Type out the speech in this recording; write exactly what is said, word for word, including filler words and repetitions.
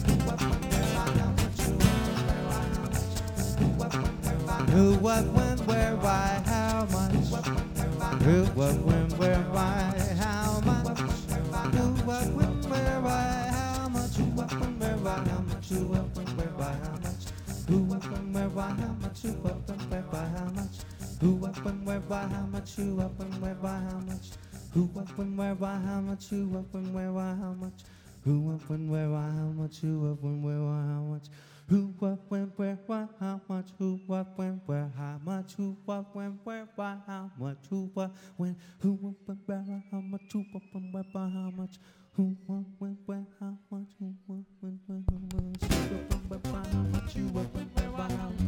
Who, what, when, where, why, how much? Who, what, when, where, why, how much? Who, what, when, where, why, how much? Who, what, when, where, why, how much? Who, what, when, where, why, how much? Who, what, when, where, why, how much? Who, what, when, where, why, how much? Who, what, when, where, why, how much? Who, what, when, where, why, how much? Who, what, when, where, why, how much? Who, what, when, where, why, how much? Who, what, when, where, why, how much? Who, what, when, where, why, how much? Who, what, when, where, why, how much? Who, what, when, where, how much? Who, what, when, where, why, how much? Who, what, when, who, what, when, where, how much? Who, what, when, where, why, how much? Who, what, when, where, how much? Who, what, when, where, how much? Who, what, when, where, why, how much? Who, what, when, where, why, how much?